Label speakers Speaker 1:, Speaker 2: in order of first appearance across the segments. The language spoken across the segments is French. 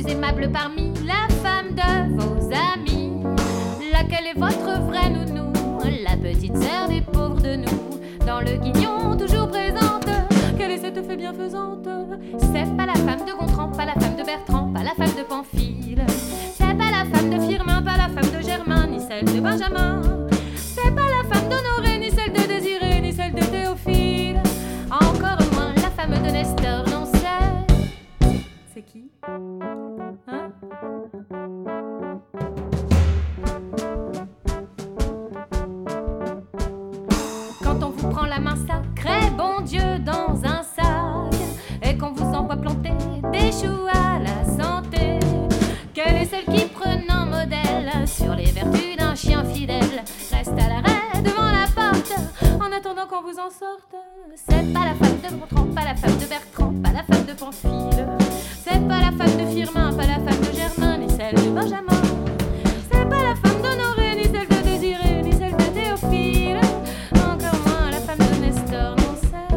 Speaker 1: aimable parmi la femme de vos amis? Laquelle est votre vraie nounou? La petite sœur des pauvres de nous, dans le guignon toujours présente. Quelle est cette fée bienfaisante? C'est pas la femme de Gontran, pas la femme de Bertrand, pas la femme de Pamphile. C'est pas la femme de Firmin, pas la femme de Germain, ni celle de Benjamin. C'est pas la femme d'Honoré, ni celle de Désiré, ni celle de Théophile. Encore moins la femme de Nestor, non c'est qui? Hein? Quand on vous prend la main sacrée, bon Dieu, dans un sac, et qu'on vous envoie planter des choux à la santé, quelle est celle qui, prenant modèle sur les vertus d'un chien fidèle, reste à l'arrêt devant la porte en attendant qu'on vous en sorte? C'est pas la femme de Gontran, pas la femme de Bertrand, pas la femme de Pamphile. C'est pas la femme de Firmin, pas la femme de Germain, ni celle de Benjamin. C'est pas la femme d'Honoré, ni celle de Désiré, ni celle de Théophile. Encore moins la femme de Nestor, non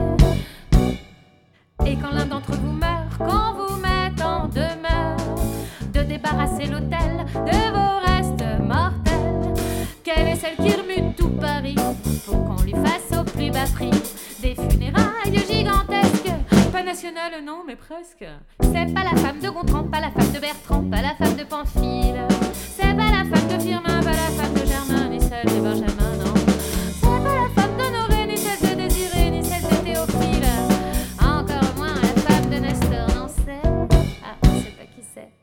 Speaker 1: c'est. Et quand l'un d'entre vous meurt, qu'on vous met en demeure de débarrasser l'autel de vos restes mortels, quelle est celle qui remue tout Paris pour qu'on lui fasse au plus bas prix des funérailles gigantesques? Pas nationales, non, mais presque. C'est pas la femme de Gontran, pas la femme de Bertrand, pas la femme de Pamphile. C'est pas la femme de Firmin, pas la femme de Germain, ni celle de Benjamin, non. C'est pas la femme d'Honoré, ni celle de Désiré, ni celle de Théophile. Encore moins la femme de Nestor, non c'est. Ah, on sait pas qui c'est.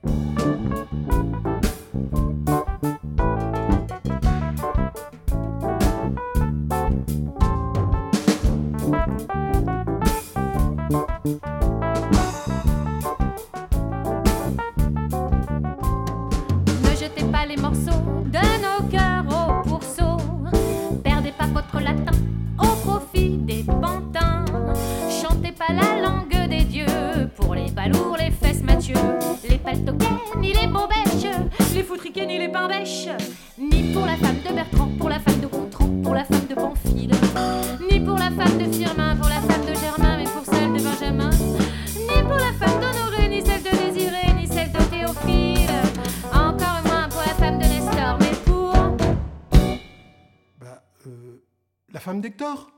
Speaker 1: Ne jetez pas les morceaux de nos cœurs au pourceau. Perdez pas votre latin au profit des pantins. Chantez pas la langue des dieux pour les balourds, les fesses Mathieu, les paltoquets, ni les bombèches, les foutriquets, ni les pain-bêches. Ni pour la femme de Bertrand, pour la femme de Gontran, pour la femme de Pamphile. Ni pour la femme de Firmin, pour la femme de Germain, mais pour celle de Benjamin. Ni pour la femme d'Honoré, ni celle de Désiré, ni celle de Théophile. Encore moins pour la femme de Nestor, mais pour...
Speaker 2: La femme d'Hector?